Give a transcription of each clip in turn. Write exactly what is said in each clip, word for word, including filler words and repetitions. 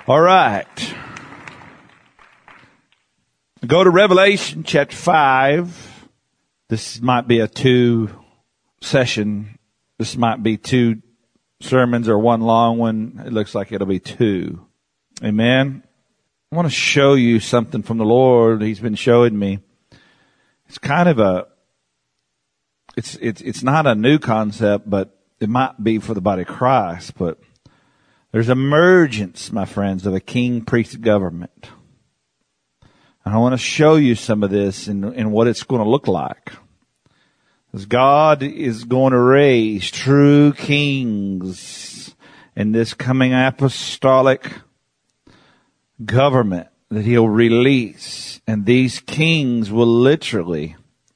All right. Go to Revelation chapter five. This might be a two session. This might be two sermons or one long one. It looks like it'll be two. Amen. I want to show you something from the Lord. He's been showing me. It's kind of a, it's, it's, it's not a new concept, but it might be for the body of Christ, but there's emergence, my friends, of a king-priest government. And I want to show you some of this and, and what it's going to look like. Because God is going to raise true kings in this coming apostolic government that He'll release. And these kings will literally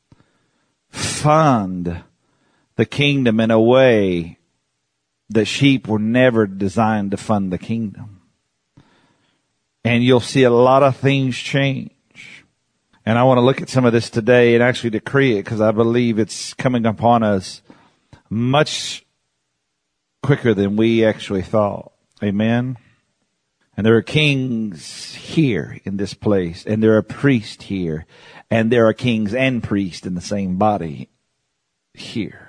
fund the kingdom in a way that sheep were never designed to fund the kingdom. And you'll see a lot of things change. And I want to look at some of this today and actually decree it, because I believe it's coming upon us much quicker than we actually thought. Amen. And there are kings here in this place, and there are priests here, and there are kings and priests in the same body here.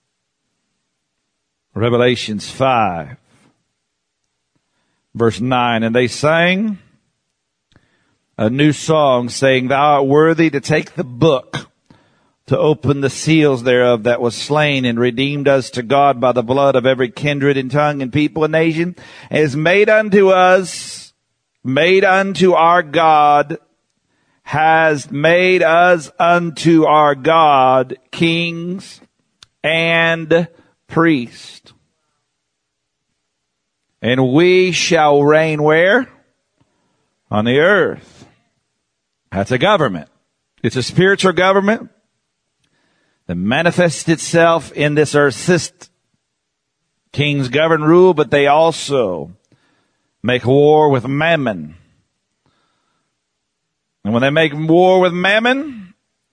Revelations five, verse nine, and they sang a new song, saying, Thou art worthy to take the book, to open the seals thereof, that was slain and redeemed us to God by the blood of every kindred and tongue and people and nation, and is made unto us, made unto our God, has made us unto our God kings and priests. And we shall reign where? On the earth. That's a government. It's a spiritual government that manifests itself in this earth system. Kings govern, rule, but they also make war with mammon. And when they make war with mammon,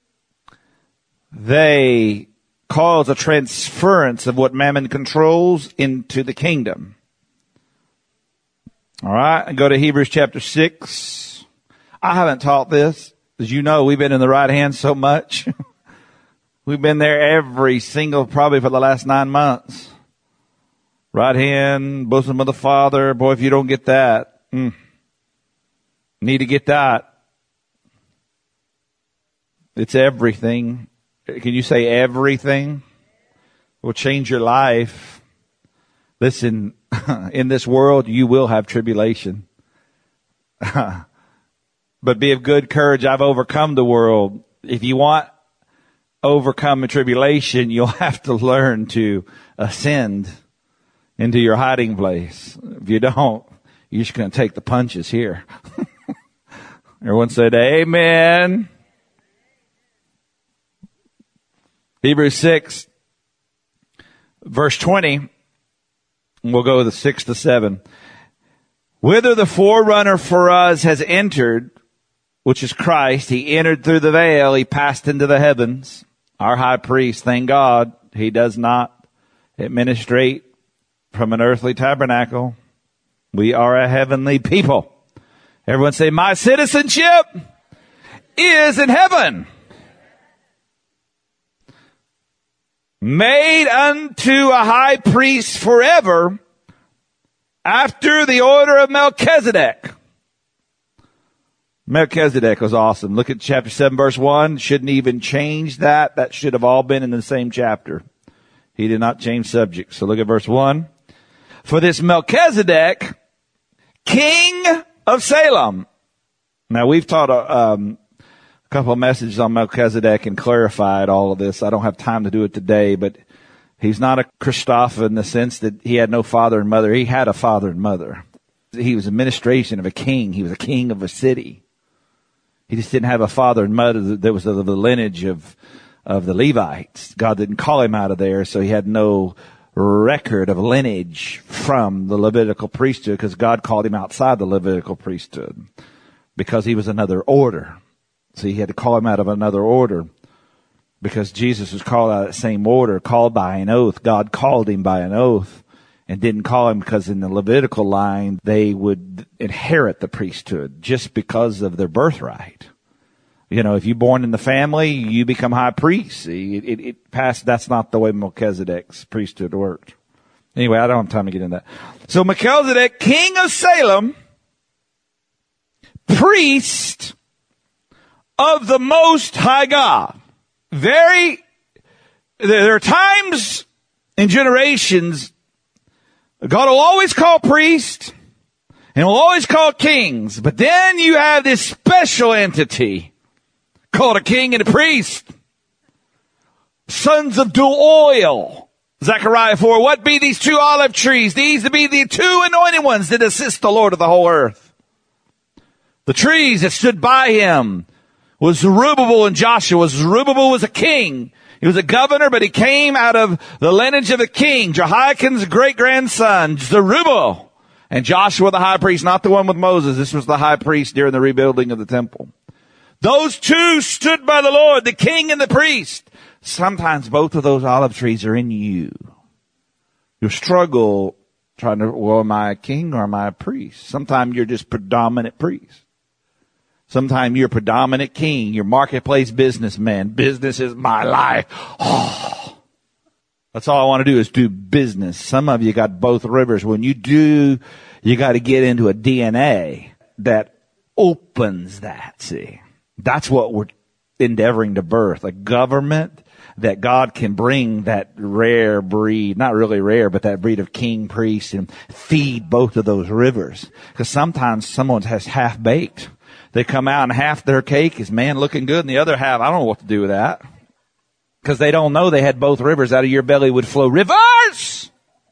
they cause a transference of what mammon controls into the kingdom. All right, and go to Hebrews chapter six. I haven't taught this. As you know, we've been in the right hand so much. We've been there every single, probably for the last nine months. Right hand, bosom of the Father. Boy, if you don't get that, mm, need to get that. It's everything. Can you say everything? It will change your life. Listen, in this world, you will have tribulation. But be of good courage. I've overcome the world. If you want overcome a tribulation, you'll have to learn to ascend into your hiding place. If you don't, you're just going to take the punches here. Everyone said amen. Hebrews six, verse twenty. We'll go to the six to seven. Whither the forerunner for us has entered, which is Christ. He entered through the veil. He passed into the heavens. Our high priest, thank God, he does not administrate from an earthly tabernacle. We are a heavenly people. Everyone say, my citizenship is in heaven. Made unto a high priest forever after the order of Melchizedek. Melchizedek was awesome. Look at chapter seven, verse one. Shouldn't even change that. That should have all been in the same chapter. He did not change subject. So look at verse one. For this Melchizedek, king of Salem. Now we've taught a, um, a couple of messages on Melchizedek and clarified all of this. I don't have time to do it today, but he's not a Christopher in the sense that he had no father and mother. He had a father and mother. He was administration of a king. He was a king of a city. He just didn't have a father and mother that was of the lineage of, of the Levites. God didn't call him out of there, so he had no record of lineage from the Levitical priesthood, because God called him outside the Levitical priesthood because he was another order. So he had to call him out of another order, because Jesus was called out of the same order, called by an oath. God called him by an oath. and didn't call him because in the Levitical line, they would inherit the priesthood just because of their birthright. You know, if you're born in the family, you become high priest. It, it, it passed, that's not the way Melchizedek's priesthood worked. Anyway, I don't have time to get into that. So Melchizedek, king of Salem, priest of the Most High God. Very, there are times in generations God will always call priests and will always call kings. But then you have this special entity called a king and a priest. Sons of dual oil. Zechariah four, what be these two olive trees? These to be the two anointed ones that assist the Lord of the whole earth. The trees that stood by him was Zerubbabel and Joshua. Zerubbabel was a king. He was a governor, but he came out of the lineage of a king. Jehoiakim's great-grandson, Zerubbabel. And Joshua the high priest, not the one with Moses. This was the high priest during the rebuilding of the temple. Those two stood by the Lord, the king and the priest. Sometimes both of those olive trees are in you. You struggle trying to, well, am I a king or am I a priest? Sometimes you're just predominant priest. Sometimes you're predominant king. You're marketplace businessman. Business is my life. Oh, that's all I want to do is do business. Some of you got both rivers. When you do, you got to get into a D N A that opens that. See, that's what we're endeavoring to birth. A government that God can bring that rare breed, not really rare, but that breed of king, priest, and feed both of those rivers. Because sometimes someone has half-baked. They come out and half their cake is, man, looking good, and the other half, I don't know what to do with that. Because they don't know they had both rivers. Out of your belly would flow rivers.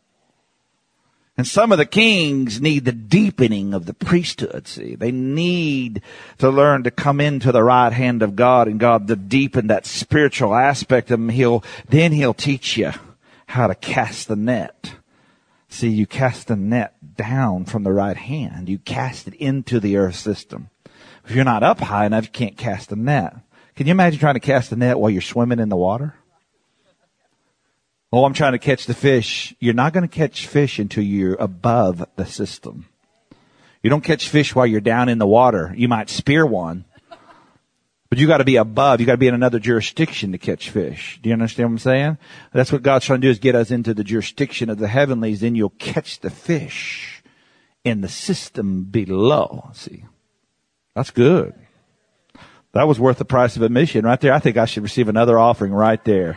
And some of the kings need the deepening of the priesthood, see. They need to learn to come into the right hand of God, and God to deepen that spiritual aspect of him. He'll, then he'll teach you how to cast the net. See, you cast the net down from the right hand. You cast it into the earth system. If you're not up high enough, you can't cast the net. Can you imagine trying to cast the net while you're swimming in the water? Oh, I'm trying to catch the fish. You're not going to catch fish until you're above the system. You don't catch fish while you're down in the water. You might spear one, but you got to be above. You got to be in another jurisdiction to catch fish. Do you understand what I'm saying? That's what God's trying to do, is get us into the jurisdiction of the heavenlies. Then you'll catch the fish in the system below. See? That's good. That was worth the price of admission right there. I think I should receive another offering right there.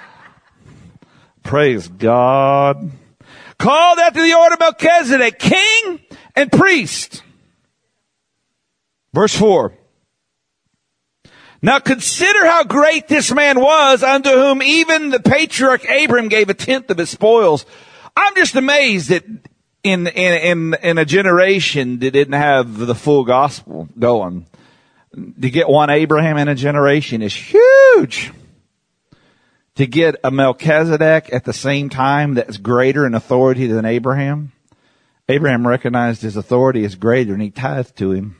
Praise God. Called after the order of Melchizedek, king and priest. Verse four. Now consider how great this man was, unto whom even the patriarch Abraham gave a tenth of his spoils. I'm just amazed that In, in, in, in a generation that didn't have the full gospel going, to get one Abraham in a generation is huge. To get a Melchizedek at the same time that's greater in authority than Abraham. Abraham recognized his authority as greater and he tithed to him.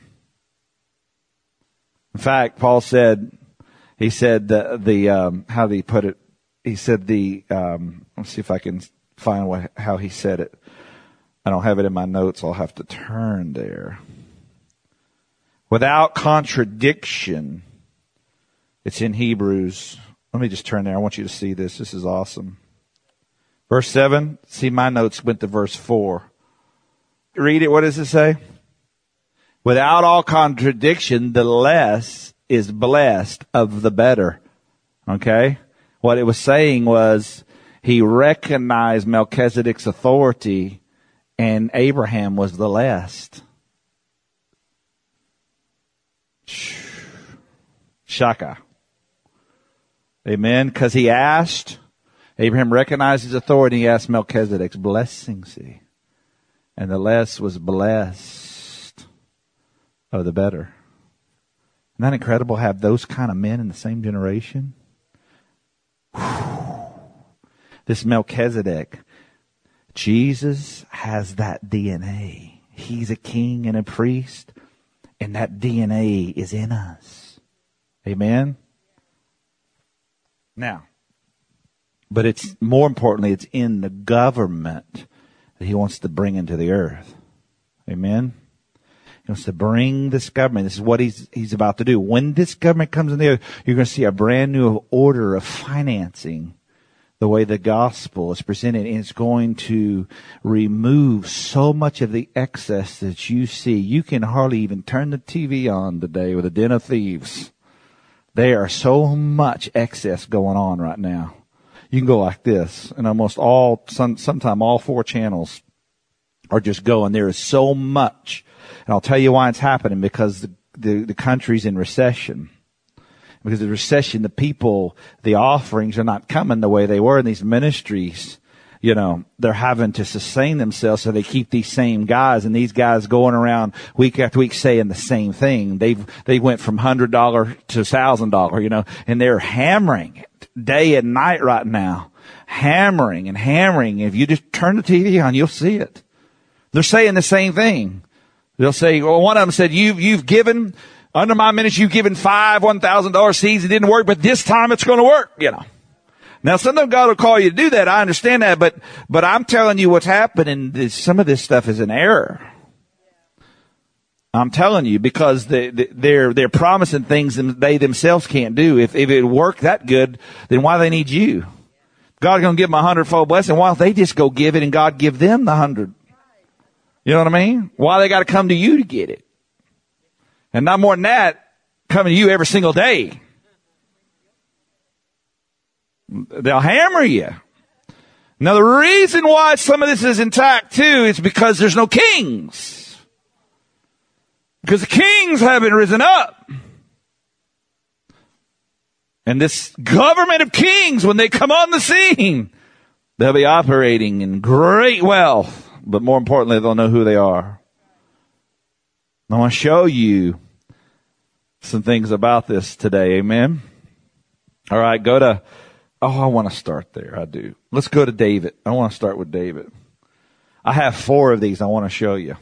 In fact, Paul said, he said the, the, um, how did he put it? He said the, um, let's see if I can find what, how he said it. I don't have it in my notes. I'll have to turn there. Without contradiction. It's in Hebrews. Let me just turn there. I want you to see this. This is awesome. Verse seven. See, my notes went to verse four. Read it. What does it say? Without all contradiction, the less is blessed of the better. Okay? What it was saying was he recognized Melchizedek's authority, and Abraham was the less. Shaka. Amen. Because he asked, Abraham recognized his authority. He asked Melchizedek's blessing, see. And the less was blessed of the better. Isn't that incredible, have those kind of men in the same generation? Whew. This Melchizedek, Jesus has that D N A. He's a king and a priest, and that D N A is in us. Amen? Now, but it's more importantly, it's in the government that he wants to bring into the earth. Amen. He wants to bring this government. This is what he's, he's about to do. When this government comes in the earth, you're going to see a brand new order of financing the way the gospel is presented. And it's going to remove so much of the excess that you see. You can hardly even turn the T V on today with a den of thieves. There are so much excess going on right now. You can go like this, and almost all, some, sometime all four channels are just going. There is so much. And I'll tell you why it's happening, because the, the, the country's in recession. Because of the recession, the people, the offerings are not coming the way they were in these ministries. You know, they're having to sustain themselves, so they keep these same guys, and these guys going around week after week saying the same thing. They've, they went from one hundred dollars to one thousand dollars, you know, and they're hammering it day and night right now. Hammering and hammering. If you just turn the T V on, you'll see it. They're saying the same thing. They'll say, well, one of them said, you've, you've given, under my ministry, you've given five one thousand dollars seeds. It didn't work, but this time it's going to work, you know. Now, sometimes God will call you to do that. I understand that, but, but I'm telling you what's happening. This, some of this stuff is an error. I'm telling you, because they, they're, they're promising things that they themselves can't do. If, if it worked that good, then why do they need you? God's going to give them a hundredfold blessing. Why don't they just go give it and God give them the hundred? You know what I mean? Why they got to come to you to get it? And not more than that, coming to you every single day. They'll hammer you. Now, the reason why some of this is intact, too, is because there's no kings. Because the kings haven't risen up. And this government of kings, when they come on the scene, they'll be operating in great wealth. But more importantly, they'll know who they are. I want to show you some things about this today. Amen. All right, go to... Oh, I want to start there. I do. Let's go to David. I want to start with David. I have four of these I want to show you.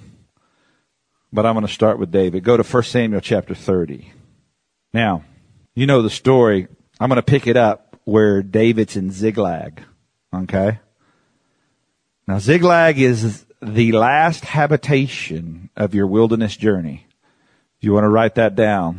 But I'm going to start with David. Go to First Samuel chapter thirty. Now, you know the story. I'm going to pick it up where David's in Ziklag. Okay? Now, Ziklag is the last habitation of your wilderness journey. If you want to write that down.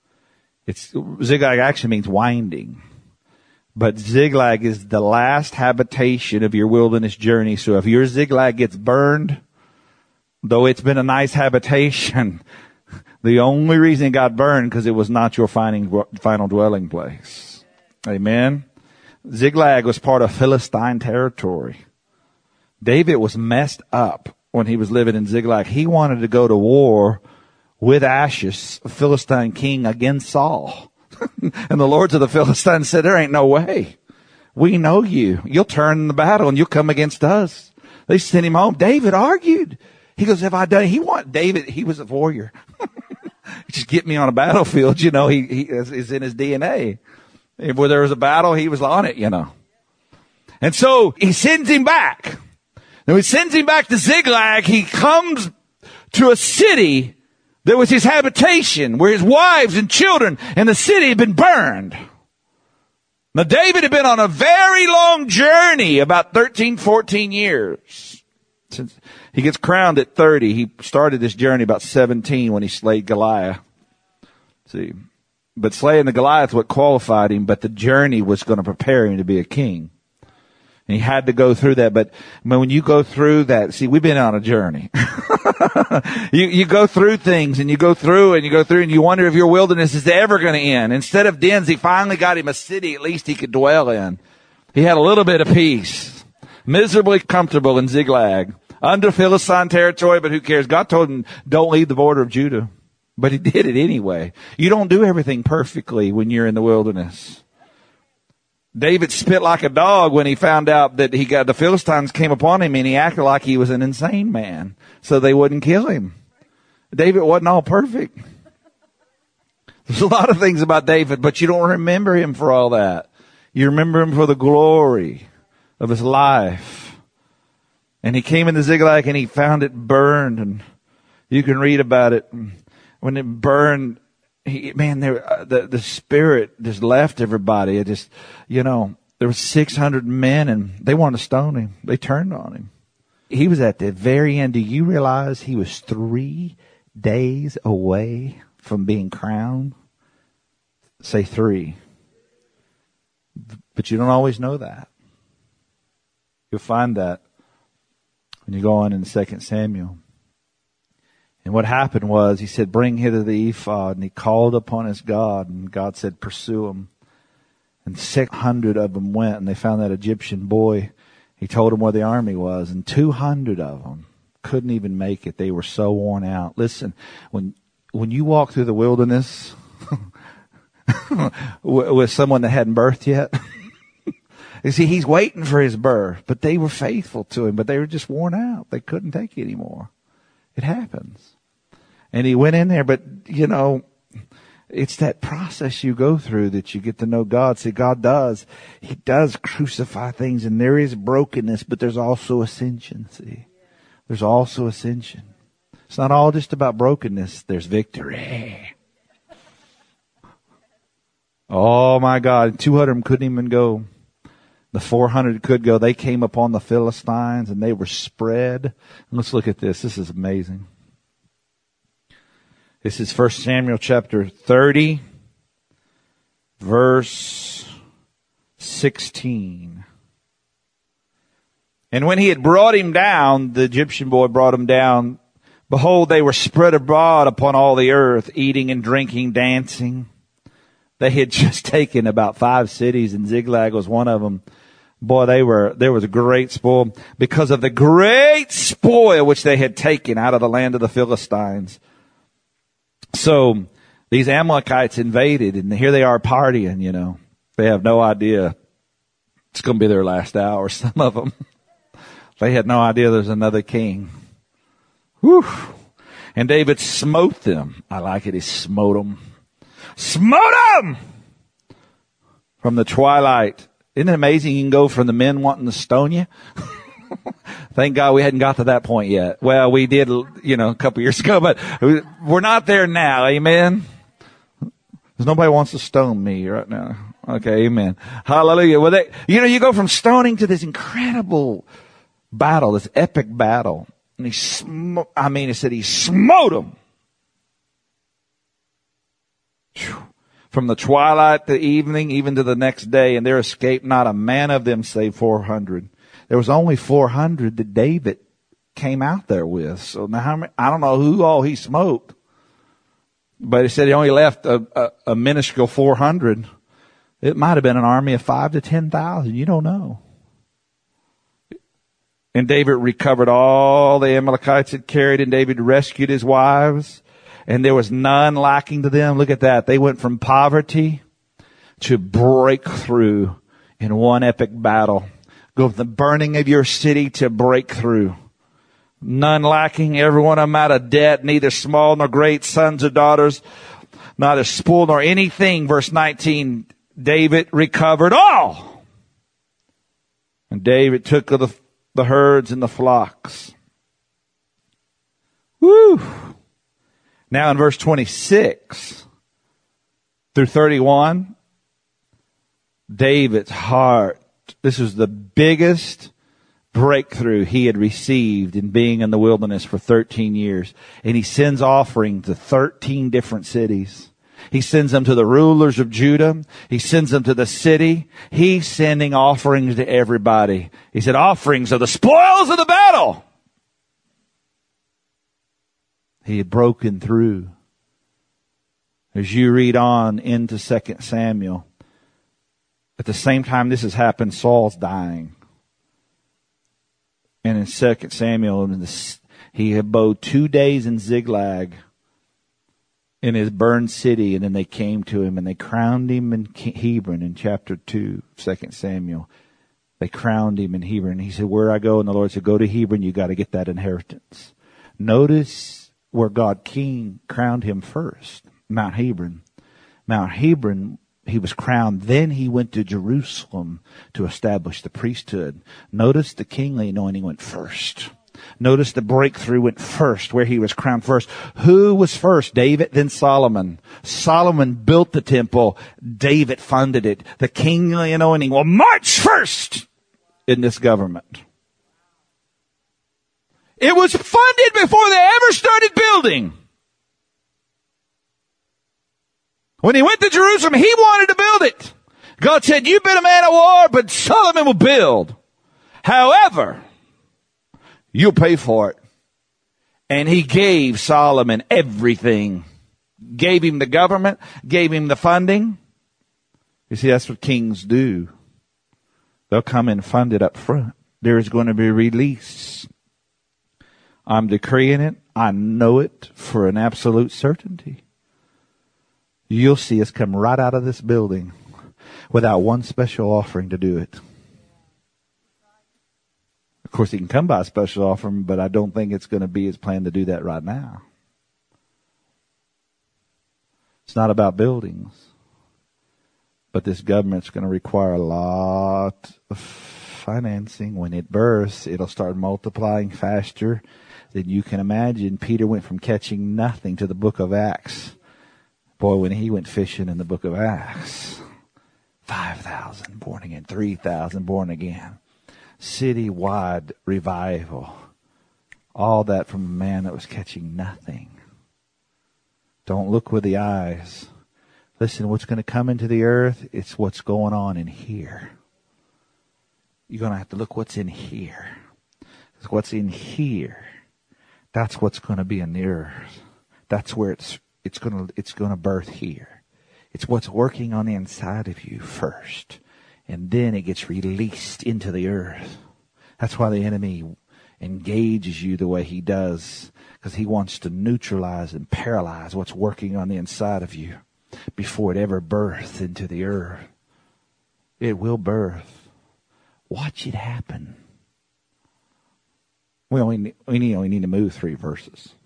It's Ziklag actually means winding. But Ziklag is the last habitation of your wilderness journey. So if your Ziklag gets burned, though it's been a nice habitation, the only reason it got burned because it was not your final, final dwelling place. Amen. Ziklag was part of Philistine territory. David was messed up when he was living in Ziklag. He wanted to go to war with Achish, a Philistine king, against Saul. And the lords of the Philistines said, there ain't no way. We know you. You'll turn the battle and you'll come against us. They sent him home. David argued. He goes, have I done? He want David. He was a warrior. Just get me on a battlefield. You know, he, he is in his D N A. Where there was a battle, he was on it, you know. And so he sends him back. Now he sends him back to Ziklag. He comes to a city that was his habitation, where his wives and children and the city had been burned. Now, David had been on a very long journey, about thirteen, fourteen years. Since he gets crowned at thirty, he started this journey about seventeen when he slayed Goliath. See, but slaying the Goliath what qualified him, but the journey was going to prepare him to be a king. And he had to go through that. But when you go through that, see, we've been on a journey. you, you go through things and you go through and you go through and you wonder if your wilderness is ever going to end. Instead of dens, he finally got him a city at least he could dwell in. He had a little bit of peace. Miserably comfortable in Ziklag. Under Philistine territory, but who cares? God told him, don't leave the border of Judah. But he did it anyway. You don't do everything perfectly when you're in the wilderness. David spit like a dog when he found out that he got the Philistines came upon him, and he acted like he was an insane man so they wouldn't kill him. David wasn't all perfect. There's a lot of things about David, but you don't remember him for all that. You remember him for the glory of his life. And he came into Ziklag and he found it burned, and you can read about it. When it burned, He, man, there, uh, the, the spirit just left everybody. It just, you know, there were six hundred men and they wanted to stone him. They turned on him. he was at the very end. Do you realize he was three days away from being crowned? Say three. But you don't always know that. You'll find that when you go on in Second Samuel. And what happened was, he said, bring hither the ephod. And he called upon his God. And God said, pursue him. And six hundred of them went, and they found that Egyptian boy. He told them where the army was. And two hundred of them couldn't even make it. They were so worn out. Listen, when when you walk through the wilderness with someone that hadn't birthed yet, you see, he's waiting for his birth. But they were faithful to him, but they were just worn out. They couldn't take it anymore. It happens. And he went in there, but, you know, it's that process you go through that you get to know God. See, God does. He does crucify things, and there is brokenness, but there's also ascension, see. There's also ascension. It's not all just about brokenness. There's victory. Oh, my God. two hundred of them couldn't even go. The four hundred could go. They came upon the Philistines, and they were spread. Let's look at this. This is amazing. This is First Samuel chapter thirty, verse sixteen. And when he had brought him down, the Egyptian boy brought him down. Behold, they were spread abroad upon all the earth, eating and drinking, dancing. They had just taken about five cities, and Ziklag was one of them. Boy, they were, there was a great spoil because of the great spoil which they had taken out of the land of the Philistines. So these Amalekites invaded, and here they are partying, you know. They have no idea it's going to be their last hour, some of them. They had no idea there's another king. Whew. And David smote them. I like it. He smote them. Smote them! From the twilight. Isn't it amazing? You can go from the men wanting to stone you. Thank God we hadn't got to that point yet. Well, we did, you know, a couple years ago, but we're not there now. Amen. Because nobody wants to stone me right now. Okay. Amen. Hallelujah. Well, they, you know, you go from stoning to this incredible battle, this epic battle. And he smote, I mean, it said he smote them. From the twilight to evening, even to the next day, and there escaped not a man of them save four hundred. There was only four hundred that David came out there with. So now, how many, I don't know who all he smoked, but he said he only left a, a, a minuscule four hundred. It might have been an army of five to ten thousand. You don't know. And David recovered all the Amalekites had carried, and David rescued his wives, and there was none lacking to them. Look at that. They went from poverty to breakthrough in one epic battle. Go from the burning of your city to breakthrough. None lacking, every one of them out of debt, neither small nor great, sons or daughters, neither spoil nor anything. Verse nineteen, David recovered all. And David took of the, the herds and the flocks. Woo! Now in verse twenty-six through thirty-one, David's heart, this was the biggest breakthrough he had received in being in the wilderness for thirteen years. And he sends offering to thirteen different cities. He sends them to the rulers of Judah. He sends them to the city. He's sending offerings to everybody. He said, offerings are the spoils of the battle. He had broken through. As you read on into Second Samuel, at the same time this has happened, Saul's dying. And in Second Samuel, he abode two days in Ziklag in his burned city, and then they came to him and they crowned him in Hebron in chapter two, Second Samuel. They crowned him in Hebron. He said, where I go, and the Lord said, go to Hebron, you got to get that inheritance. Notice where God king crowned him first, Mount Hebron. Mount Hebron, he was crowned. Then he went to Jerusalem to establish the priesthood. Notice the kingly anointing went first. Notice the breakthrough went first, where he was crowned first. Who was first? David, then Solomon. Solomon built the temple. David funded it. The kingly anointing will march first in this government. It was funded before they ever started building. When he went to Jerusalem, he wanted to build it. God said, you've been a man of war, but Solomon will build. However, you'll pay for it. And he gave Solomon everything. Gave him the government, gave him the funding. You see, that's what kings do. They'll come and fund it up front. There is going to be a release. I'm decreeing it. I know it for an absolute certainty. You'll see us come right out of this building without one special offering to do it. Of course, he can come by a special offering, but I don't think it's going to be his plan to do that right now. It's not about buildings, but this government's going to require a lot of financing. When it bursts, it'll start multiplying faster than you can imagine. Peter went from catching nothing to the book of Acts. Boy, when he went fishing in the book of Acts, five thousand born again, three thousand born again. Citywide revival. All that from a man that was catching nothing. Don't look with the eyes. Listen, what's going to come into the earth, it's what's going on in here. You're going to have to look what's in here. It's what's in here. That's what's going to be in the earth. That's where it's it's going to it's going to birth here. It's what's working on the inside of you first, and then it gets released into the earth. That's why the enemy engages you the way he does, because he wants to neutralize and paralyze what's working on the inside of you before it ever births into the earth. It will birth. Watch it happen. We only we only need to move three verses.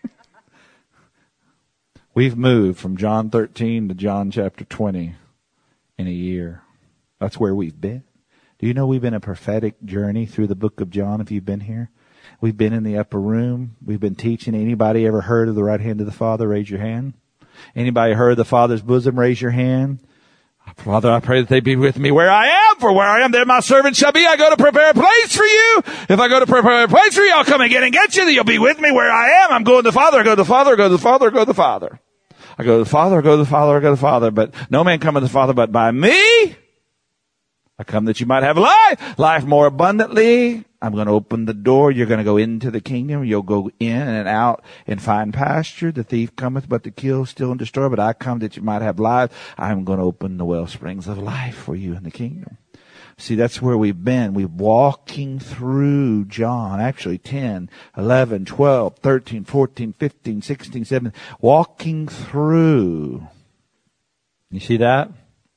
We've moved from John thirteen to John chapter twenty in a year. That's where we've been. Do you know we've been a prophetic journey through the book of John if you've been here? We've been in the upper room. We've been teaching. Anybody ever heard of the right hand of the Father? Raise your hand. Anybody heard of the Father's bosom? Raise your hand. Father, I pray that they be with me where I am, for where I am, there my servant shall be. I go to prepare a place for you. If I go to prepare a place for you, I'll come again and get you. You'll be with me where I am. I'm going to the Father. I go to the Father. I go to the Father. I go to the Father. I go to the Father. I go to the Father. I go to the Father. But no man cometh to the Father but by me. I come that you might have life, life more abundantly. I'm going to open the door. You're going to go into the kingdom. You'll go in and out and find pasture. The thief cometh but to kill, steal, and destroy. But I come that you might have life. I'm going to open the well springs of life for you in the kingdom. See, that's where we've been. We're walking through John, actually ten, eleven, twelve, thirteen, fourteen, fifteen, sixteen, seventeen, walking through. You see that?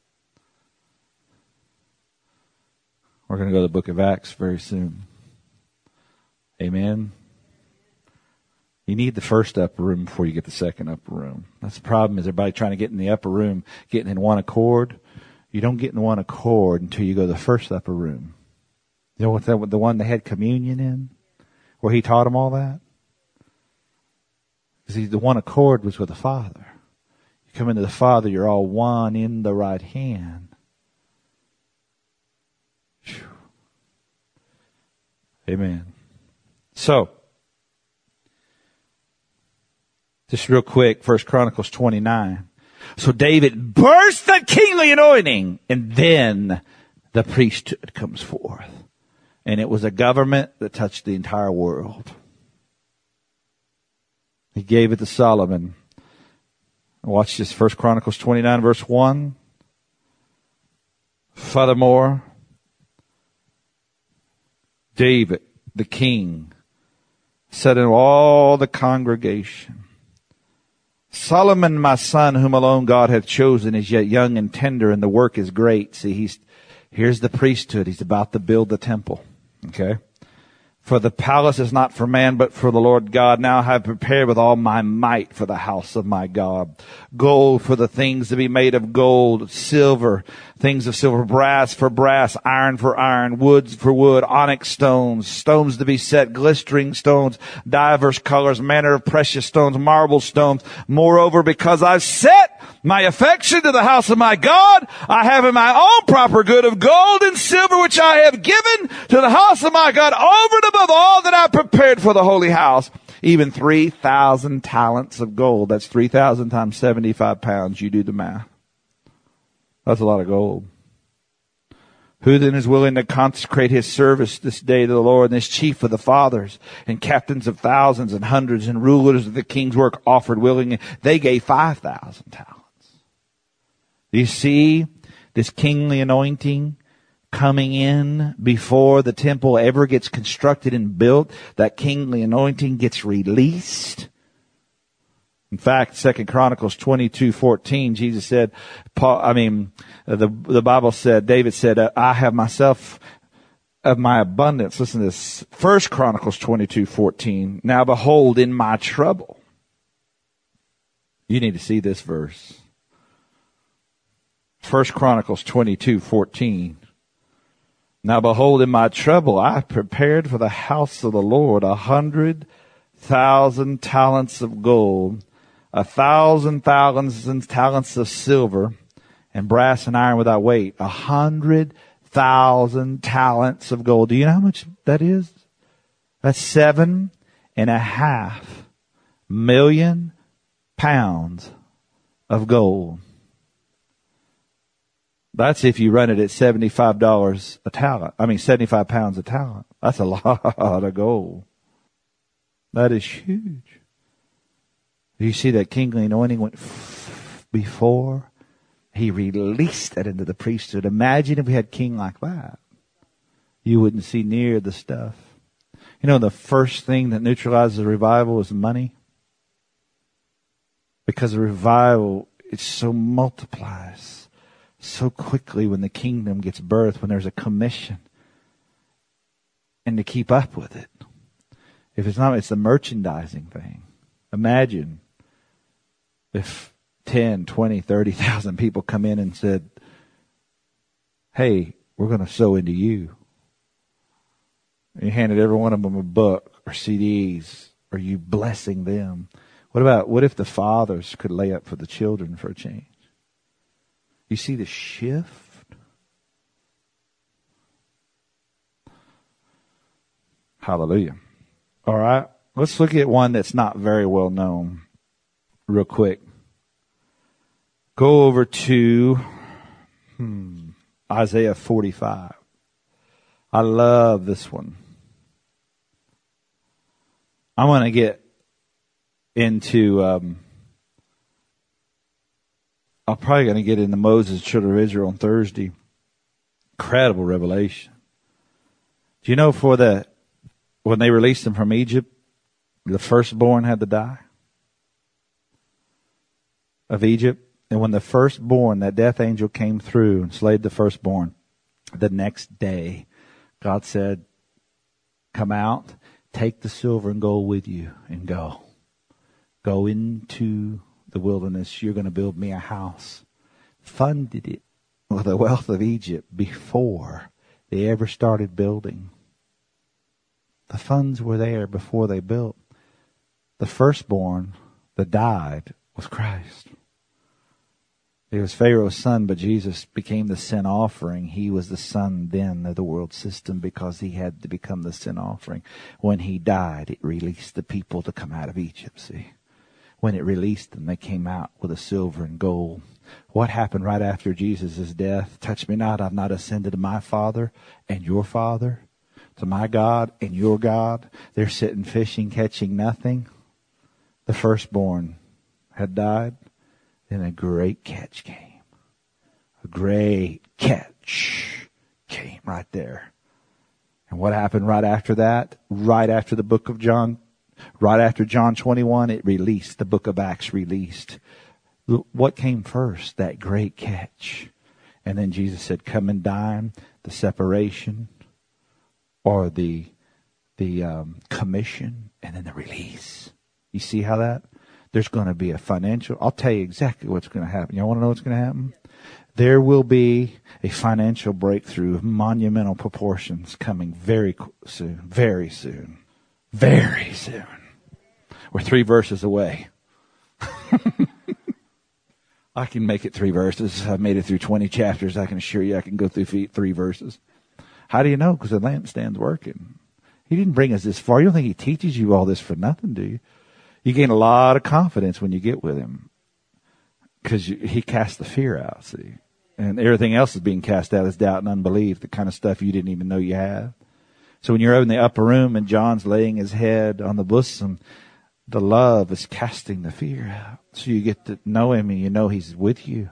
We're going to go to the book of Acts very soon. Amen. You need the first upper room before you get the second upper room. That's the problem, is everybody trying to get in the upper room, getting in one accord. You don't get in one accord until you go to the first upper room. You know what, that, the one they had communion in? Where he taught them all that? Because the one accord was with the Father. You come into the Father, you're all one in the right hand. Amen. So, just real quick, First Chronicles twenty-nine. So David burst the kingly anointing, and then the priesthood comes forth. And it was a government that touched the entire world. He gave it to Solomon. Watch this, First Chronicles twenty-nine, verse one. Furthermore, David, the king, said unto all the congregation, Solomon, my son, whom alone God hath chosen, is yet young and tender, and the work is great. See, he's, here's the priesthood. He's about to build the temple. Okay? For the palace is not for man, but for the Lord God. Now I have prepared with all my might for the house of my God. Gold for the things to be made of gold, silver things of silver, brass for brass, iron for iron, wood for wood, onyx stones, stones to be set, glistering stones, divers colors, manner of precious stones, marble stones. Moreover, because I've set my affection to the house of my God, I have in my own proper good of gold and silver, which I have given to the house of my God over and above all that I prepared for the holy house. Even three thousand talents of gold. That's three thousand times seventy-five pounds. You do the math. That's a lot of gold. Who then is willing to consecrate his service this day to the Lord? And this chief of the fathers and captains of thousands and hundreds and rulers of the king's work offered willingly. They gave five thousand talents. Do you see this kingly anointing coming in before the temple ever gets constructed and built? That kingly anointing gets released. In fact, Second Chronicles twenty-two fourteen, Jesus said, Paul, I mean, the the Bible said, David said, I have myself of my abundance. Listen to this. First Chronicles twenty-two fourteen. Now behold, in my trouble. You need to see this verse. First Chronicles twenty-two fourteen. Now behold, in my trouble, I prepared for the house of the Lord a hundred thousand talents of gold, a thousand thousand talents of silver, and brass and iron without weight. A hundred thousand talents of gold. Do you know how much that is? That's seven and a half million pounds of gold. That's if you run it at seventy-five dollars a talent. I mean, seventy-five pounds a talent. That's a lot of gold. That is huge. You see that kingly anointing went f- before he released that into the priesthood. Imagine if we had a king like that. You wouldn't see near the stuff. You know, the first thing that neutralizes a revival is money. Because a revival, it so multiplies so quickly when the kingdom gets birthed, when there's a commission, and to keep up with it. If it's not, it's the merchandising thing. Imagine if ten, twenty, thirty thousand people come in and said, hey, we're going to sow into you. And you handed every one of them a book or C Ds. Are you blessing them? What about, what if the fathers could lay up for the children for a change? You see the shift? Hallelujah. All right. Let's look at one that's not very well known real quick. Go over to hmm, Isaiah forty-five. I love this one. I'm going to get into... Um, I'm probably going to get into Moses, children of Israel on Thursday. Incredible revelation. Do you know for the, when they released them from Egypt, the firstborn had to die of Egypt? And when the firstborn, that death angel came through and slayed the firstborn, the next day, God said, come out, take the silver and gold with you and go. Go into the wilderness. You're going to build me a house. Funded it with the wealth of Egypt before they ever started building. The funds were there before they built. The firstborn that died was Christ. He was Pharaoh's son, but Jesus became the sin offering. He was the son then of the world system because he had to become the sin offering. When he died, it released the people to come out of Egypt, see. When it released them, they came out with a silver and gold. What happened right after Jesus' death? Touch me not, I've not ascended to my Father and your Father, to my God and your God. They're sitting fishing, catching nothing. The firstborn had died. Then a great catch came. A great catch came right there. And what happened right after that? Right after the book of John, right after John twenty-one, it released. The book of Acts released. What came first? That great catch. And then Jesus said, come and dine, the separation or the the um, commission and then the release. You see how that? There's going to be a financial, I'll tell you exactly what's going to happen. You want to know what's going to happen? There will be a financial breakthrough of monumental proportions coming very soon, very soon, very soon. We're three verses away. I can make it three verses. I've made it through twenty chapters. I can assure you I can go through three verses. How do you know? Because the lampstand's working. He didn't bring us this far. You don't think he teaches you all this for nothing, do you? You gain a lot of confidence when you get with him. Because he casts the fear out, see. And everything else is being cast out is doubt and unbelief, the kind of stuff you didn't even know you had. So when you're in the upper room and John's laying his head on the bosom, the love is casting the fear out. So you get to know him and you know he's with you.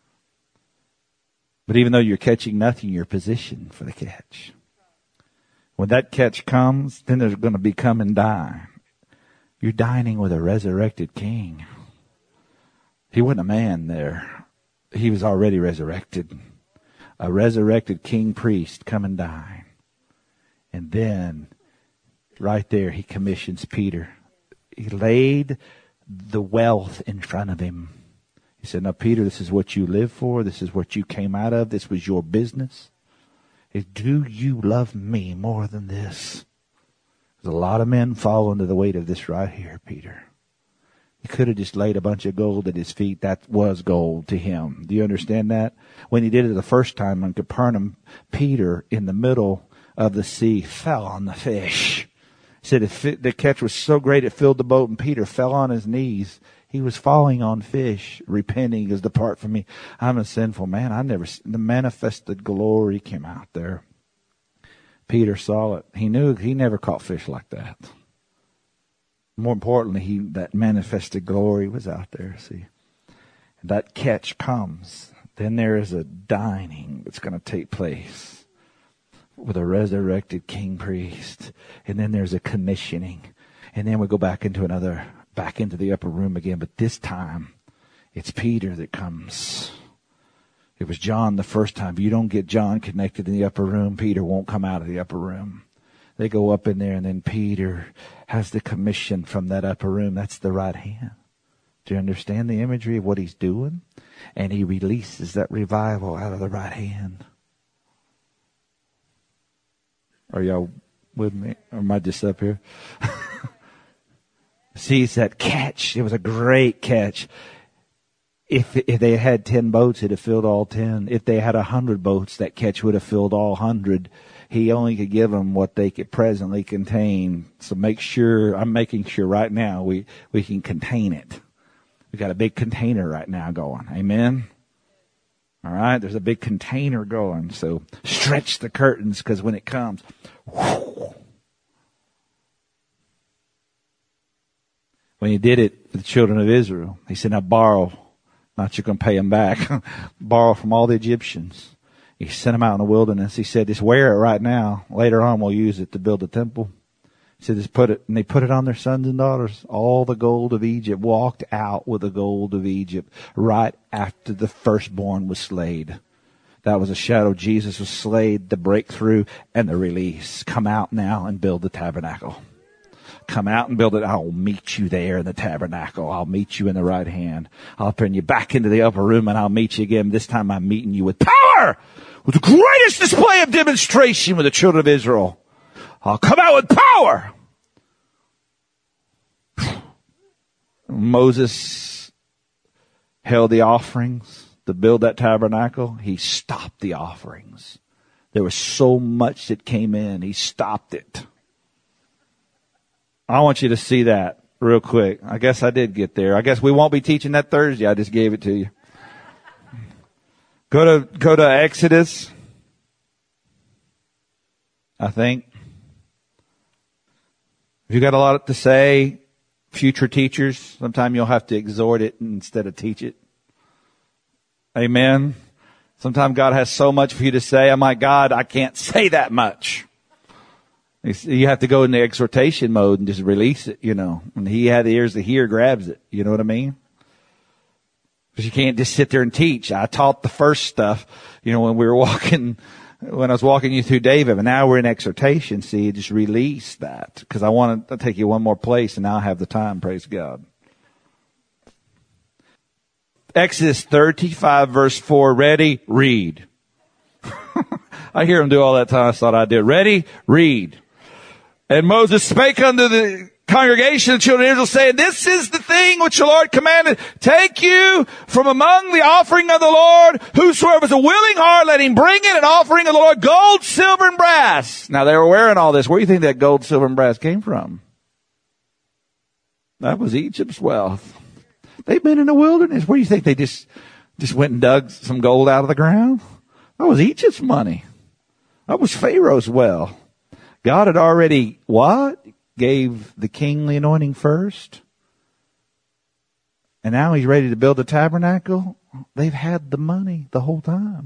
But even though you're catching nothing, you're positioned for the catch. When that catch comes, then there's going to be come and dine. You're dining with a resurrected king. He wasn't a man there. He was already resurrected. A resurrected king priest come and dine. And then, right there, he commissions Peter. He laid the wealth in front of him. He said, now, Peter, this is what you live for. This is what you came out of. This was your business. Is, do you love me more than this? There's a lot of men fall under the weight of this right here, Peter. He could have just laid a bunch of gold at his feet. That was gold to him. Do you understand that? When he did it the first time in Capernaum, Peter, in the middle of the sea, fell on the fish. He said the catch was so great it filled the boat, and Peter fell on his knees. He was falling on fish, repenting, as depart from me. I'm a sinful man. I never, the manifested glory came out there. Peter saw it. He knew he never caught fish like that. More importantly, he, that manifested glory was out there, see. And that catch comes. Then there is a dining that's going to take place with a resurrected king priest. And then there's a commissioning. And then we go back into another, back into the upper room again. But this time, it's Peter that comes. It was John the first time. If you don't get John connected in the upper room, Peter won't come out of the upper room. They go up in there, and then Peter has the commission from that upper room. That's the right hand. Do you understand the imagery of what he's doing? And he releases that revival out of the right hand. Are y'all with me? Or am I just up here? See, it's that catch. It was a great catch. If, if they had ten boats, it'd have filled all ten. If they had a hundred boats, that catch would have filled all hundred. He only could give them what they could presently contain. So make sure, I'm making sure right now we, we can contain it. We got a big container right now going. Amen? All right, there's a big container going. So stretch the curtains, because when it comes, whoo. When he did it with the children of Israel, he said, now borrow. Not you're going to pay them back. Borrow from all the Egyptians. He sent them out in the wilderness. He said, just wear it right now. Later on, we'll use it to build a temple. He said, just put it, and they put it on their sons and daughters. All the gold of Egypt, walked out with the gold of Egypt right after the firstborn was slayed. That was a shadow. Jesus was slayed, the breakthrough and the release. Come out now and build the tabernacle. Come out and build it. I'll meet you there in the tabernacle. I'll meet you in the right hand. I'll bring you back into the upper room, and I'll meet you again. This time I'm meeting you with power, with the greatest display of demonstration with the children of Israel. I'll come out with power. Moses held the offerings to build that tabernacle. He stopped the offerings. There was so much that came in. He stopped it. I want you to see that real quick. I guess I did get there. I guess we won't be teaching that Thursday. I just gave it to you. Go to, go to Exodus, I think. If you got a lot to say, future teachers, sometime you'll have to exhort it instead of teach it. Amen. Sometimes God has so much for you to say. I'm like, God, I can't say that much. You have to go in the exhortation mode and just release it, you know. When he had the ears to hear, grabs it. You know what I mean? Because you can't just sit there and teach. I taught the first stuff, you know, when we were walking, when I was walking you through David, but now we're in exhortation. See, just release that. Because I want to take you one more place, and now I have the time, praise God. Exodus thirty-five, verse four. Ready? Read. I hear them do all that time. I thought I did. Ready? Read. And Moses spake unto the congregation of the children of Israel, saying, this is the thing which the Lord commanded. Take you from among the offering of the Lord. Whosoever is a willing heart, let him bring in an offering of the Lord, gold, silver, and brass. Now they were wearing all this. Where do you think that gold, silver, and brass came from? That was Egypt's wealth. They've been in the wilderness. Where do you think they just, just went and dug some gold out of the ground? That was Egypt's money. That was Pharaoh's wealth. God had already, what? Gave the kingly anointing first. And now he's ready to build a tabernacle. They've had the money the whole time.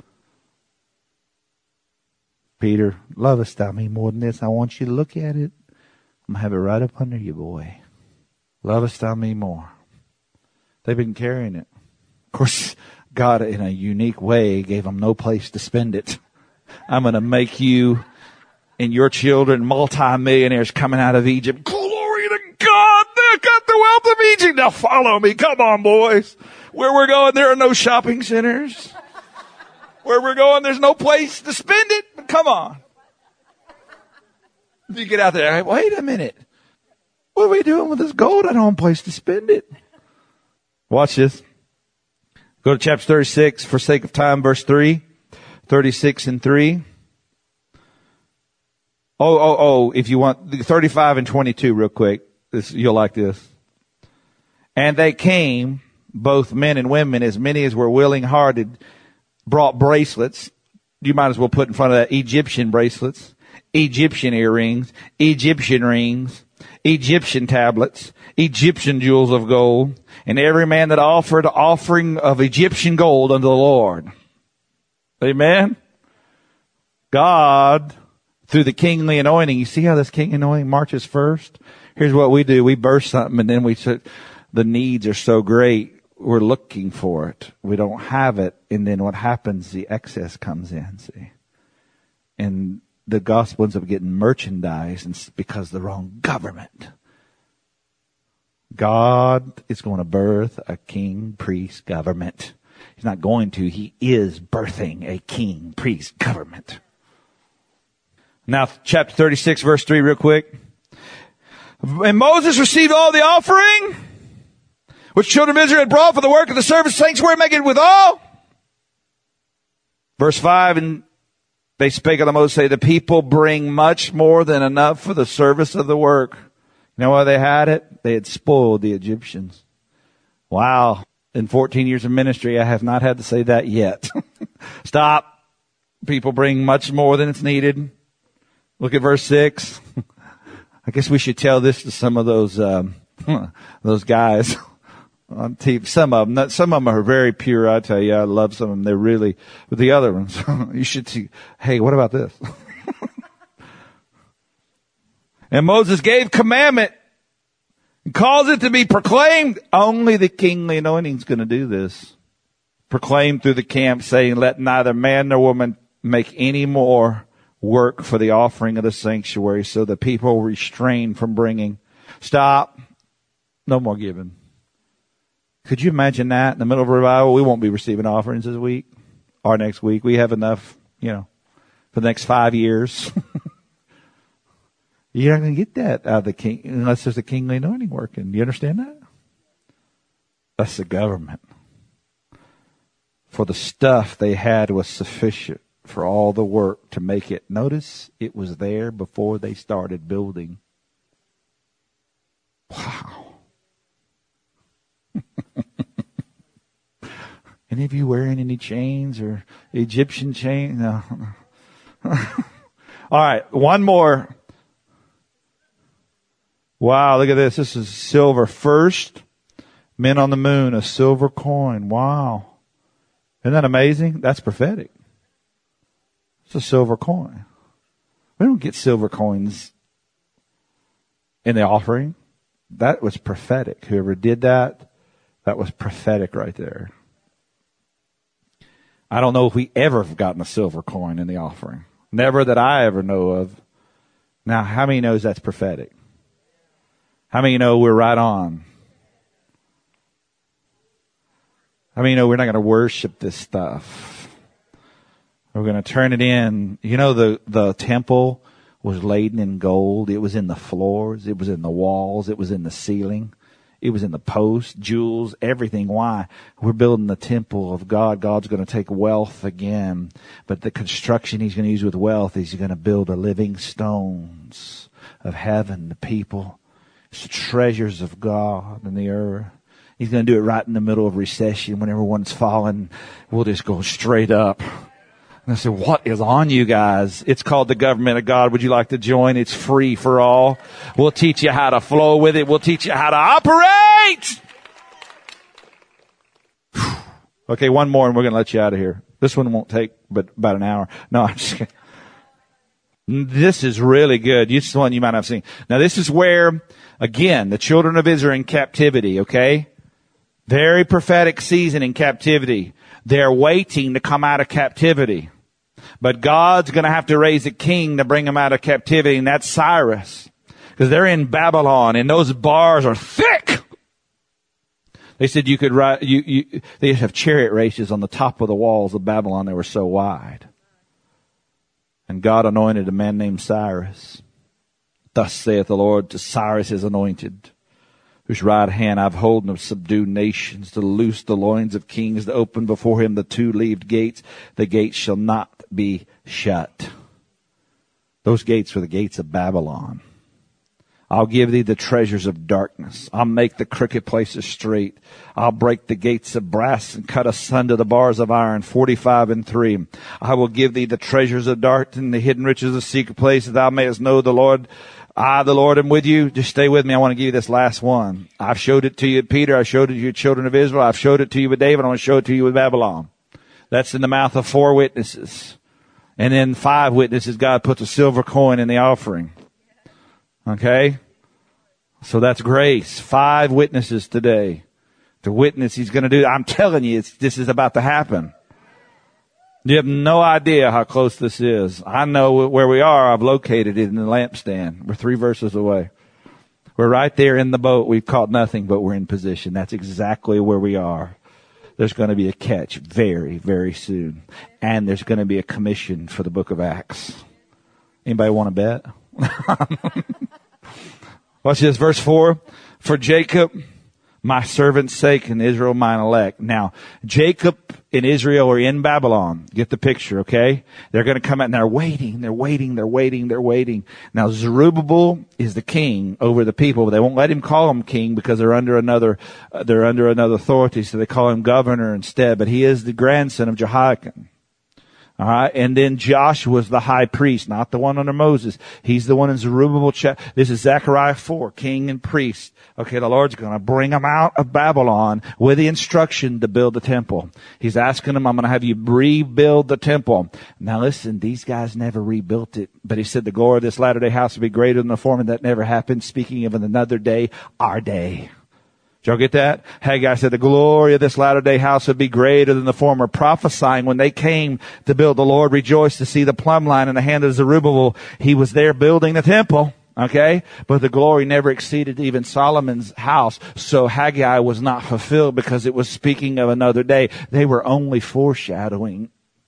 Peter, lovest thou me more than this? I want you to look at it. I'm going to have it right up under you, boy. Lovest thou me more? They've been carrying it. Of course, God, in a unique way, gave them no place to spend it. I'm going to make you and your children multi-millionaires coming out of Egypt. Glory to God! They've got the wealth of Egypt. Now follow me. Come on, boys. Where we're going, there are no shopping centers. Where we're going, there's no place to spend it. Come on. You get out there. Wait a minute. What are we doing with this gold? I don't have a place to spend it. Watch this. Go to chapter thirty-six for sake of time, verse three. thirty-six and three. Oh, oh, oh, if you want, thirty-five and twenty-two real quick. This, you'll like this. And they came, both men and women, as many as were willing hearted, brought bracelets. You might as well put in front of that Egyptian bracelets, Egyptian earrings, Egyptian rings, Egyptian tablets, Egyptian jewels of gold, and every man that offered offering of Egyptian gold unto the Lord. Amen. God, through the kingly anointing, you see how this king anointing marches first? Here's what we do. We burst something and then we say, the needs are so great. We're looking for it. We don't have it. And then what happens? The excess comes in, see? And the gospel ends up getting merchandised and it's because of the wrong government. God is going to birth a king, priest, government. He's not going to. He is birthing a king, priest, government. Now, chapter thirty-six, verse three, real quick. And Moses received all the offering which children of Israel had brought for the work of the service sanctuary, making it withal. Verse five, and they spake unto Moses, say, the people bring much more than enough for the service of the work. You know why they had it? They had spoiled the Egyptians. Wow. In fourteen years of ministry, I have not had to say that yet. Stop. People bring much more than it's needed. Look at verse six. I guess we should tell this to some of those, um, those guys on T V. Some of them, not, some of them are very pure. I tell you, I love some of them. They're really, but the other ones, you should see, hey, what about this? And Moses gave commandment and caused it to be proclaimed. Only the kingly anointing is going to do this. Proclaimed through the camp, saying, let neither man nor woman make any more work for the offering of the sanctuary. So the people restrained from bringing. Stop. No more giving. Could you imagine that in the middle of a revival? We won't be receiving offerings this week or next week. We have enough, you know, for the next five years. You're not going to get that out of the king unless there's a kingly anointing working. Do you understand that? That's the government. For the stuff they had was sufficient for all the work to make it. Notice it was there before they started building. Wow. Any of you wearing any chains or Egyptian chains? No. All right, one more. Wow, look at this. This is silver. First, men on the moon, a silver coin. Wow. Isn't that amazing? That's prophetic. It's a silver coin. We don't get silver coins in the offering. That was prophetic. Whoever did that, that was prophetic right there. I don't know if we ever have gotten a silver coin in the offering. Never that I ever know of. Now, how many knows that's prophetic? How many know we're right on? I mean, you know, we're not going to worship this stuff. We're going to turn it in. You know, the, the temple was laden in gold. It was in the floors. It was in the walls. It was in the ceiling. It was in the posts, jewels, everything. Why? We're building the temple of God. God's going to take wealth again. But the construction he's going to use with wealth is he's going to build a living stones of heaven, the people. It's the treasures of God in the earth. He's going to do it right in the middle of recession when everyone's falling. We'll just go straight up. And I said, what is on you guys? It's called the government of God. Would you like to join? It's free for all. We'll teach you how to flow with it. We'll teach you how to operate. Okay, one more and we're going to let you out of here. This one won't take but about an hour. No, I'm just kidding. This is really good. This is one you might not have seen. Now this is where, again, the children of Israel are in captivity, okay? Very prophetic season in captivity. They're waiting to come out of captivity. But God's going to have to raise a king to bring them out of captivity, and that's Cyrus. Because they're in Babylon, and those bars are thick. They said you could ride, you, you, they used to have chariot races on the top of the walls of Babylon. They were so wide. And God anointed a man named Cyrus. Thus saith the Lord to Cyrus his anointed, whose right hand I've holden of subdue nations, to loose the loins of kings, to open before him the two-leaved gates. The gates shall not be shut. Those gates were the gates of Babylon. I'll give thee the treasures of darkness. I'll make the crooked places straight. I'll break the gates of brass and cut asunder the bars of iron. forty-five and three. I will give thee the treasures of darkness and the hidden riches of secret places. Thou mayest know the Lord. I, the Lord, am with you. Just stay with me. I want to give you this last one. I've showed it to you, Peter. I showed it to you, children of Israel. I've showed it to you with David. I want to show it to you with Babylon. That's in the mouth of four witnesses. And then five witnesses, God puts a silver coin in the offering. Okay? So that's grace. Five witnesses today to witness he's going to do. I'm telling you, it's, this is about to happen. You have no idea how close this is. I know where we are. I've located it in the lampstand. We're three verses away. We're right there in the boat. We've caught nothing, but we're in position. That's exactly where we are. There's going to be a catch very, very soon. And there's going to be a commission for the book of Acts. Anybody want to bet? Watch this, verse four. For Jacob, my servant's sake, and Israel, mine elect. Now, Jacob and Israel are in Babylon. Get the picture, okay? They're going to come out and they're waiting, they're waiting, they're waiting, they're waiting. Now, Zerubbabel is the king over the people, but they won't let him call him king because they're under another, uh, they're under another authority, so they call him governor instead. But he is the grandson of Jehoiakim. All right. And then Joshua is the high priest, not the one under Moses. He's the one in Zerubbabel. This is Zechariah four, king and priest. Okay. The Lord's going to bring them out of Babylon with the instruction to build the temple. He's asking them, I'm going to have you rebuild the temple. Now listen, these guys never rebuilt it, but he said the glory of this latter day house will be greater than the former. That never happened. Speaking of another day, our day. Did y'all get that? Haggai said the glory of this latter day house would be greater than the former, prophesying when they came to build. The Lord rejoiced to see the plumb line in the hand of Zerubbabel. He was there building the temple. Okay. But the glory never exceeded even Solomon's house. So Haggai was not fulfilled because it was speaking of another day. They were only foreshadowing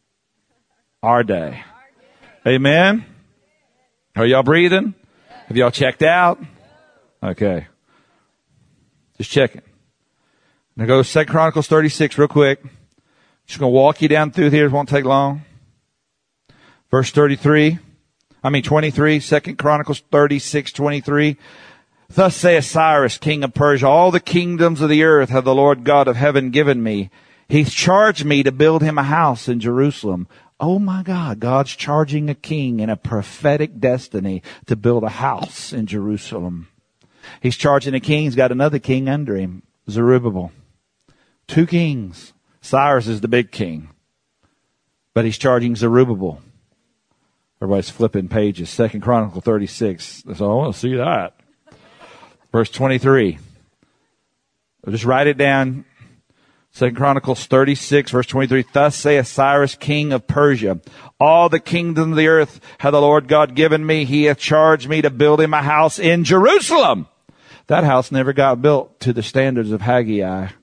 our day. Amen. Are y'all breathing? Have y'all checked out? Okay. Just checking. Now go to Second Chronicles thirty-six real quick. Just going to walk you down through here. It won't take long. Verse thirty-three. I mean twenty-three. Second Chronicles thirty-six, twenty-three. Thus saith Cyrus, king of Persia, all the kingdoms of the earth have the Lord God of heaven given me. He's charged me to build him a house in Jerusalem. Oh my God, God's charging a king in a prophetic destiny to build a house in Jerusalem. He's charging a king. He's got another king under him, Zerubbabel. Two kings. Cyrus is the big king. But he's charging Zerubbabel. Everybody's flipping pages. Second Chronicles thirty-six. So I want to see that. Verse twenty-three. I'll just write it down. Second Chronicles thirty-six, verse twenty-three. Thus saith Cyrus, king of Persia, all the kingdom of the earth hath the Lord God given me. He hath charged me to build him a house in Jerusalem. That house never got built to the standards of Haggai.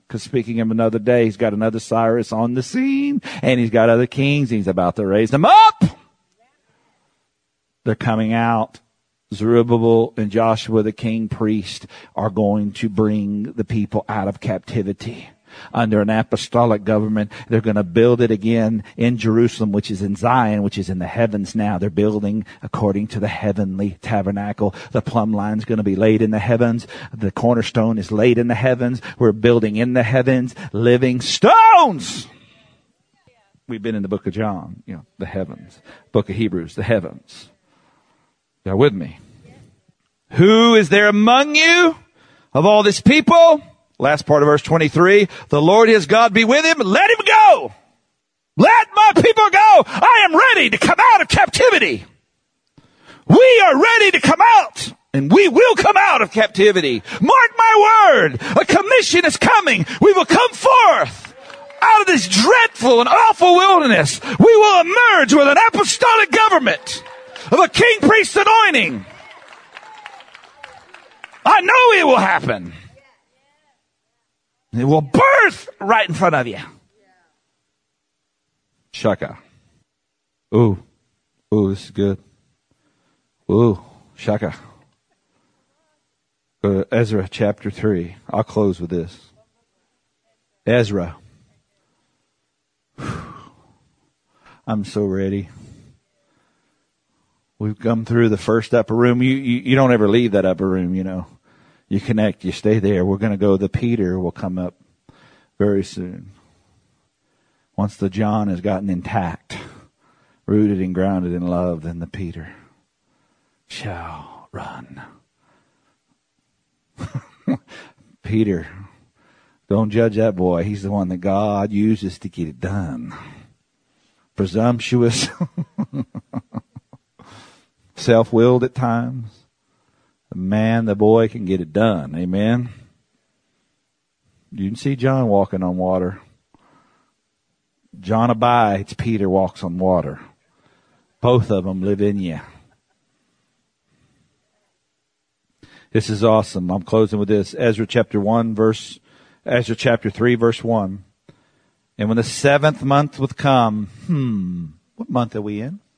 Because speaking of another day, he's got another Cyrus on the scene, and he's got other kings, and he's about to raise them up. They're coming out. Zerubbabel and Joshua, the king priest, are going to bring the people out of captivity. Under an apostolic government, they're going to build it again in Jerusalem, which is in Zion, which is in the heavens now. They're building according to the heavenly tabernacle. The plumb line's going to be laid in the heavens. The cornerstone is laid in the heavens. We're building in the heavens, living stones. We've been in the book of John, you know, the heavens. Book of Hebrews, the heavens. Y'all with me? Who is there among you of all this people? Last part of verse twenty-three. The Lord his God be with him. Let him go. Let my people go. I am ready to come out of captivity. We are ready to come out. And we will come out of captivity. Mark my word. A commission is coming. We will come forth out of this dreadful and awful wilderness. We will emerge with an apostolic government of a king priest anointing. I know it will happen. It will birth right in front of you. Shaka. Ooh. Ooh, this is good. Ooh, shaka. Go to Ezra chapter three. I'll close with this. Ezra. I'm so ready. We've come through the first upper room. You, you, you don't ever leave that upper room, you know. You connect, you stay there. We're going to go, the Peter will come up very soon. Once the John has gotten intact, rooted and grounded in love, then the Peter shall run. Peter, don't judge that boy. He's the one that God uses to get it done. Presumptuous. Self-willed at times. The man, the boy can get it done. Amen. You can see John walking on water. John abides, Peter walks on water. Both of them live in you. This is awesome. I'm closing with this. Ezra chapter one, verse, Ezra chapter three, verse one. And when the seventh month would come, hmm, what month are we in?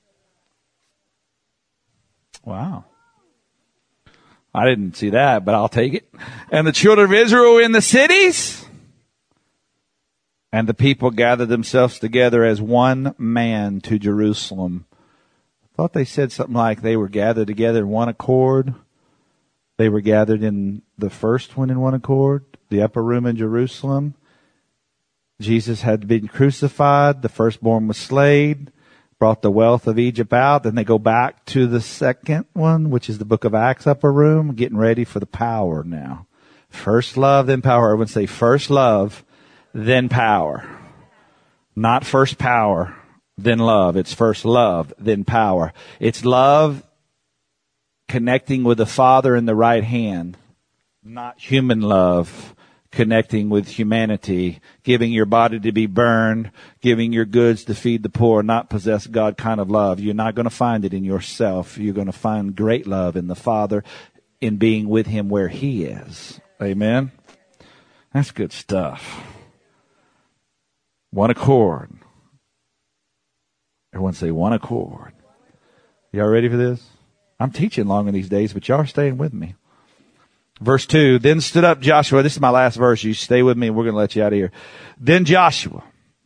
Wow. I didn't see that, but I'll take it. And the children of Israel were in the cities, and the people gathered themselves together as one man to Jerusalem. I thought they said something like they were gathered together in one accord. They were gathered in the first one in one accord, the upper room in Jerusalem. Jesus had been crucified. The firstborn was slain. Brought the wealth of Egypt out. Then they go back to the second one, which is the book of Acts upper room, getting ready for the power now. First love, then power. Everyone say first love, then power. Not first power, then love. It's first love, then power. It's love connecting with the Father in the right hand, not human love connecting with humanity, giving your body to be burned, giving your goods to feed the poor, not possess God kind of love. You're not going to find it in yourself. You're going to find great love in the Father, in being with him where he is. Amen. That's good stuff. One accord. Everyone say one accord. Y'all ready for this? I'm teaching long in these days, but y'all are staying with me. Verse two, then stood up Joshua. This is my last verse. You stay with me and we're going to let you out of here. Then Joshua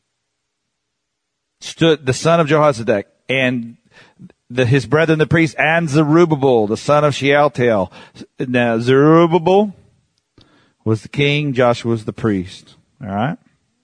stood, the son of Jehozadak, and the, his brethren, the priests, and Zerubbabel, the son of Shealtiel. Now, Zerubbabel was the king. Joshua was the priest. All right.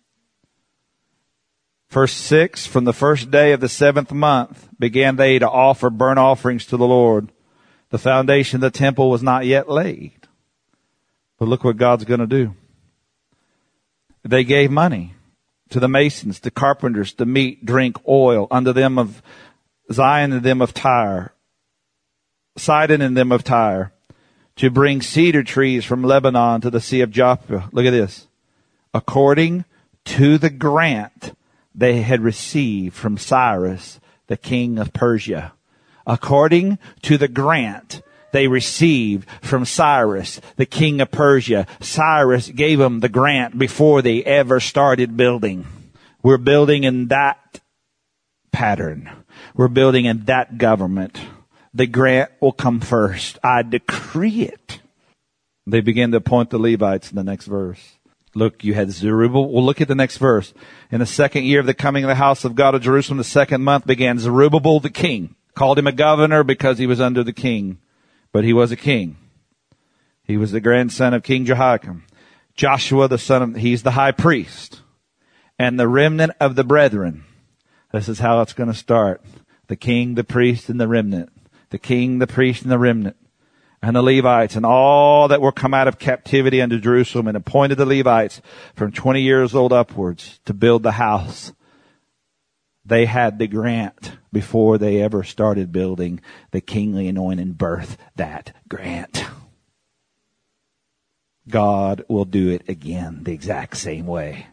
Verse six, from the first day of the seventh month began they to offer burnt offerings to the Lord. The foundation of the temple was not yet laid. But look what God's going to do. They gave money to the masons, to carpenters, to meat, drink, oil, unto them of Zion and them of Tyre, Sidon and them of Tyre, to bring cedar trees from Lebanon to the Sea of Joppa. Look at this. According to the grant they had received from Cyrus, the king of Persia. According to the grant they received from Cyrus, the king of Persia. Cyrus gave them the grant before they ever started building. We're building in that pattern. We're building in that government. The grant will come first. I decree it. They begin to appoint the Levites in the next verse. Look, you had Zerubbabel. Well, look at the next verse. In the second year of the coming of the house of God of Jerusalem, the second month began Zerubbabel the king. Called him a governor because he was under the king. But he was a king. He was the grandson of King Jehoiakim. Joshua, the son of, he's the high priest. And the remnant of the brethren. This is how it's going to start. The king, the priest, and the remnant. The king, the priest, and the remnant. And the Levites and all that were come out of captivity unto Jerusalem, and appointed the Levites from twenty years old upwards to build the house. They had the grant before they ever started building. The kingly anointing birthed that grant. God will do it again the exact same way.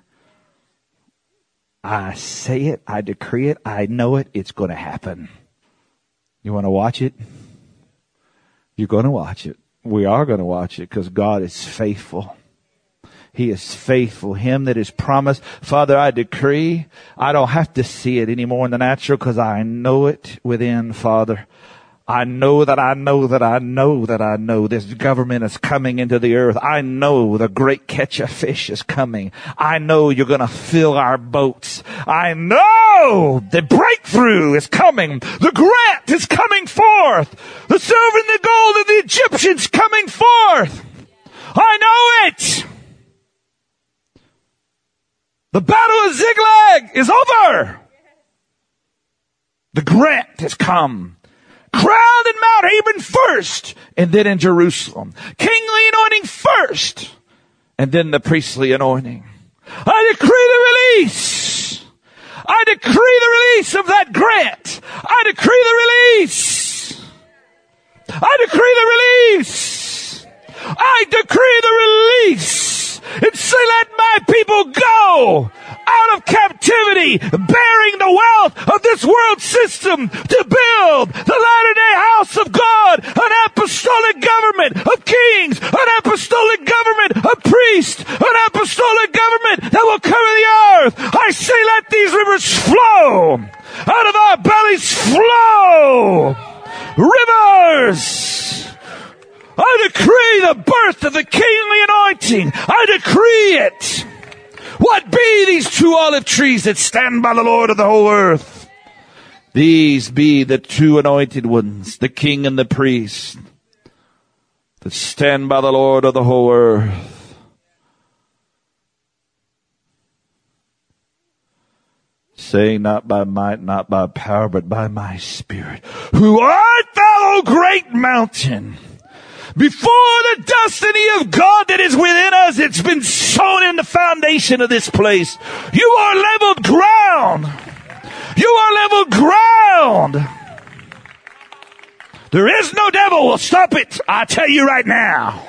I say it, I decree it, I know it, it's going to happen. You want to watch it? You're going to watch it. We are going to watch it because God is faithful. He is faithful. Him that is promised. Father, I decree, I don't have to see it anymore in the natural because I know it within, Father. I know that I know that I know that I know this government is coming into the earth. I know the great catch of fish is coming. I know you're going to fill our boats. I know the breakthrough is coming. The grant is coming forth. The silver and the gold of the Egyptians coming forth. I know it. The battle of Ziklag is over. The grant has come. Crowned in Mount Haben first, and then in Jerusalem. Kingly anointing first, and then the priestly anointing. I decree the release. I decree the release of that grant. I decree the release. I decree the release. I decree the release. And say, let my people go out of captivity, bearing the wealth of this world system to build the latter-day house of God, an apostolic government of kings, an apostolic government of priests, an apostolic government that will cover the earth. I say, let these rivers flow. Out of our bellies flow rivers. I decree the birth of the kingly anointing. I decree it. What be these two olive trees that stand by the Lord of the whole earth? These be the two anointed ones, the king and the priest, that stand by the Lord of the whole earth. Saying, not by might, not by power, but by my spirit. Who art thou, O great mountain? Before the destiny of God that is within us, it's been sown in the foundation of this place. You are leveled ground. You are leveled ground. There is no devil will stop it. I tell you right now.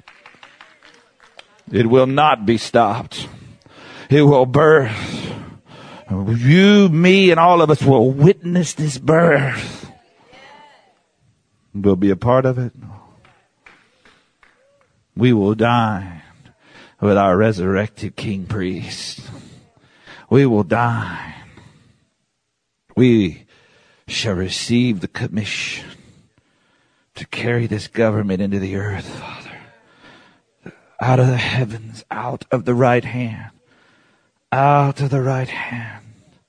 It will not be stopped. It will birth. You, me, and all of us will witness this birth. We'll be a part of it. We will dine with our resurrected king priest. We will dine. We shall receive the commission to carry this government into the earth, Father. Out of the heavens, out of the right hand, out of the right hand.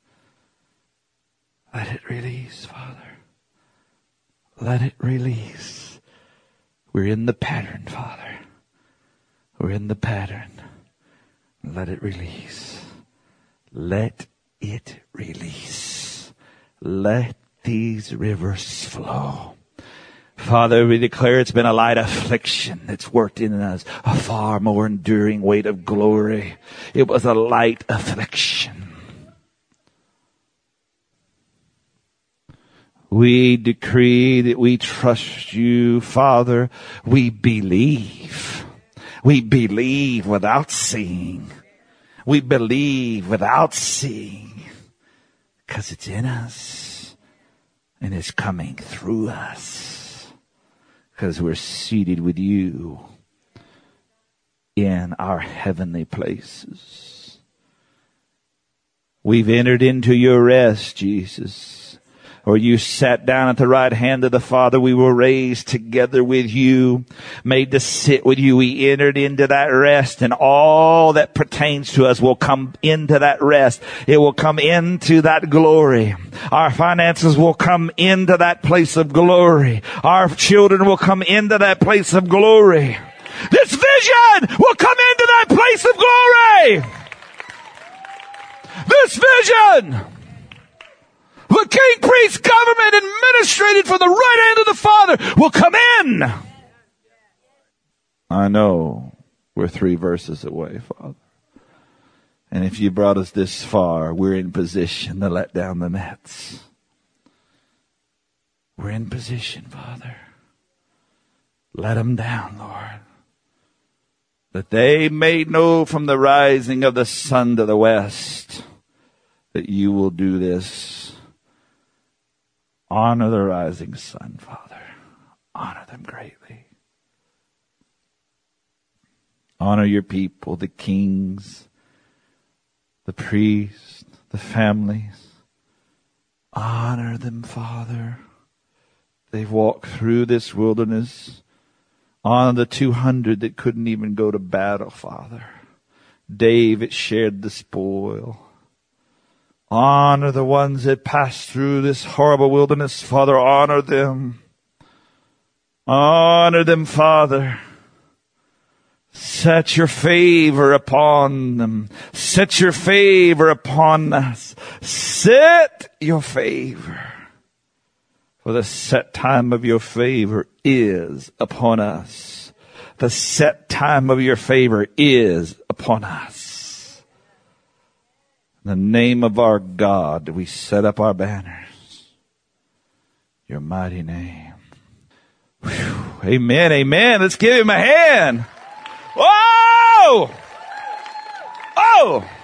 Let it release, Father. Let it release. We're in the pattern, Father. We're in the pattern. Let it release. Let it release. Let these rivers flow. Father, we declare it's been a light affliction that's worked in us, a far more enduring weight of glory. It was a light affliction. We decree that we trust you, Father. We believe. We believe without seeing. We believe without seeing. Because it's in us. And it's coming through us. because we're seated with you in our heavenly places. We've entered into your rest, Jesus. Or you sat down at the right hand of the Father. We were raised together with you, made to sit with you. We entered into that rest, and all that pertains to us will come into that rest. It will come into that glory. Our finances will come into that place of glory. Our children will come into that place of glory. This vision will come into that place of glory. This vision, the king, priest, government, administrated from the right hand of the Father, will come in. I know we're three verses away, Father. And if you brought us this far, we're in position to let down the nets. We're in position, Father. Let them down, Lord. That they may know from the rising of the sun to the west that you will do this. Honor the rising sun, Father. Honor them greatly. Honor your people, the kings, the priests, the families. Honor them, Father. They've walked through this wilderness. Honor the two hundred that couldn't even go to battle, Father. David shared the spoil. Honor the ones that passed through this horrible wilderness, Father. Honor them. Honor them, Father. Set your favor upon them. Set your favor upon us. Set your favor. For the set time of your favor is upon us. The set time of your favor is upon us. In the name of our God, we set up our banners. Your mighty name. Whew. Amen, amen. Let's give him a hand. Whoa! Oh!